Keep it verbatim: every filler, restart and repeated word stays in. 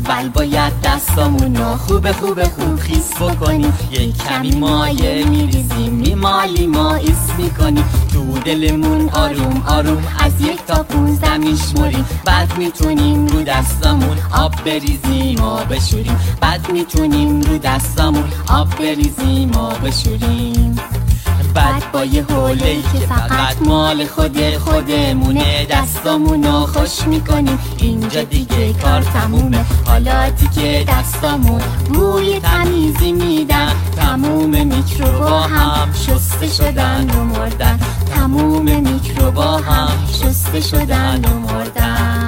اول باید دستامونو خوب خوب خوب خیس بکنیم، یک کمی مایه میریزیم میمالیم و ایس میکنیم، تو دلمون آروم آروم از یک تا پونزده میشمریم، بعد میتونیم رو دستامون آب بریزیم و بشوریم، بعد میتونیم رو دستامون آب بریزیم و بشوریم. بعد با یه حوله که فقط مال خود خودمونه دستامونو خوش میکنیم، اینجا دیگه کار تمومه. حالا دیگه دستامون بوی تمیزی میدن، تموم میکروبا هم شسته شدن و مردن، تموم میکروبا هم شسته شدن و مردن.